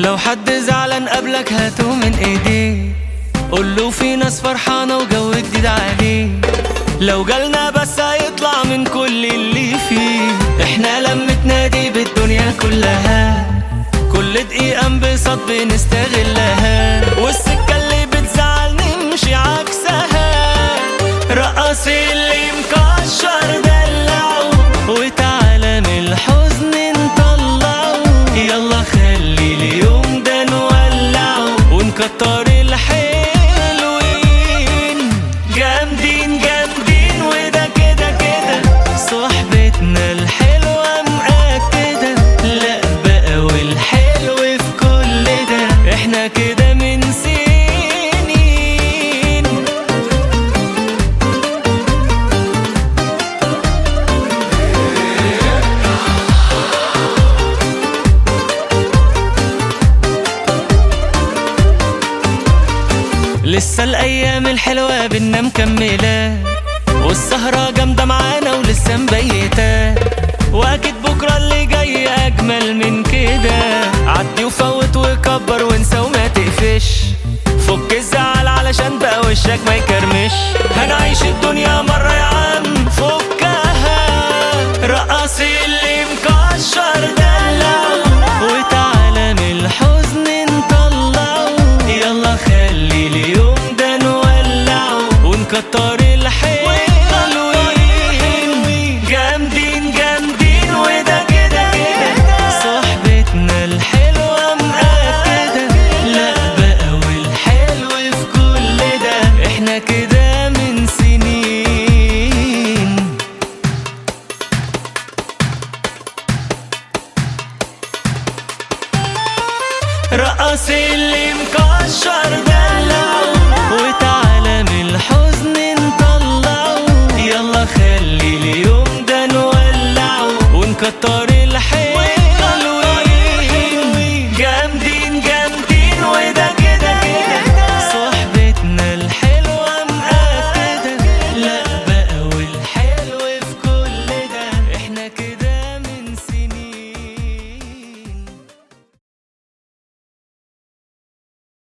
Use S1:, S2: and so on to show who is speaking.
S1: لو حد زعلان قبلك هاته من ايديه، قوله في ناس فرحانة وجو جديد عليه. لو جالنا بس هيطلع من كل اللي فيه. احنا لمتنا دي بالدنيا كلها، كل دقيقة انبساط بنستغلها، والسكة اللي بتزعل نمشي عكسها. رقص اللي مكشر دلعه، وتعالى من الحزن نطلعه. يلا خلي اليوم ده نولعه، ونكتر الحلوين. جامدين جامدين وده كده كده، صحبتنا الحلوة مأكدة. لا بقى والحلو في كل ده، احنا كده من سنين. لسه الأيام الحلوة بينا مكملة، والسهرة جامدة معانا ولسه مبيتة، وأكيد بكرة اللي جاي أجمل من كده. عدي وفوت وكبر وانسى وما تقفش، فك الزعل علشان بقى وشك ما يكرمش. هنعيش الدنيا مرة يا عم فكها، رقص اللي مكشر دلعه، وتعالى من الحزن نطلعه. يلا خلي اليوم ده نولعه، ونكتر الحلوين. جامدين جامدين وده كده كده، صحبتنا الحلوة مأكدة. لا بقى والحلو في كل ده، احنا كده من سنين. رقص اللي مكشر دلعه، وتعالى من الحزن نطلعه. يلا خلي اليوم ده نولعه، ونكتر الحلو.